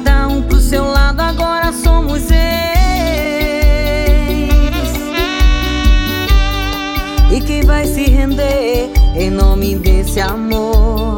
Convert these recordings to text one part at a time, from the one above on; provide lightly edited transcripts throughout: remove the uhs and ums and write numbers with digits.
Cada um pro seu lado, agora somos ex. E quem vai se render em nome desse amor?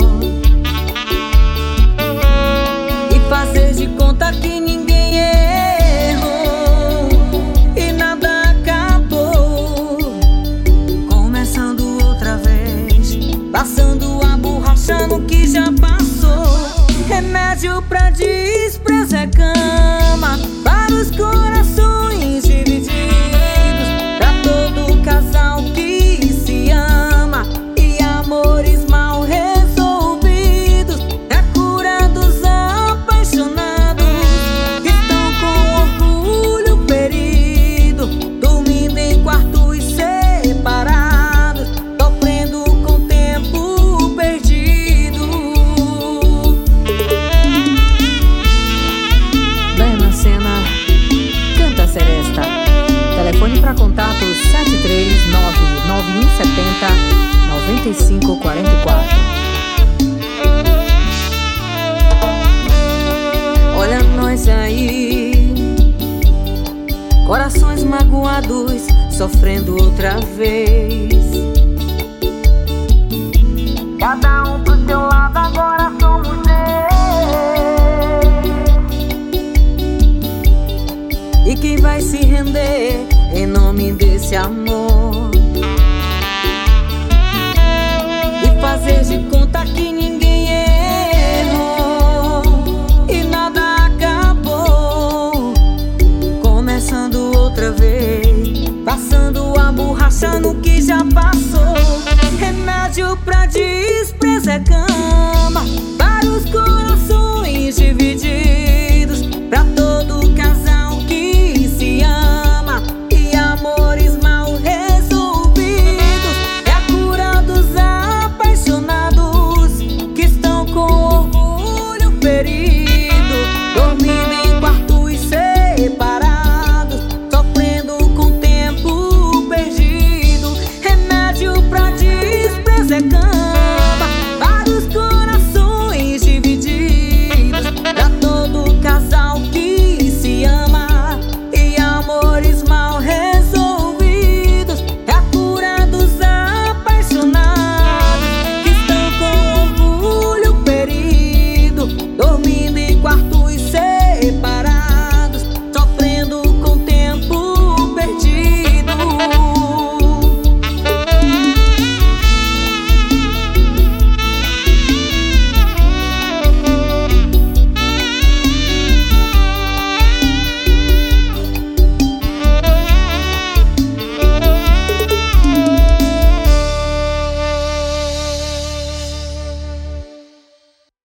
E fazer de conta que ninguém errou e nada acabou. Começando outra vez, passando a borracha no que já passou. Remédio pra desprezo é cama para os corações divididos, pra todo casal que se ama e amores mal resolvidos. É a cura dos apaixonados que estão com orgulho ferido, dormindo em quartos separados, sofrendo com o tempo perdido. Dana Sena canta Seresta. Telefone para contato 739-9170-9544. Olha nós aí, corações magoados, sofrendo outra vez. Cada um pro seu lado, agora somos ex. E quem vai se render em nome desse amor?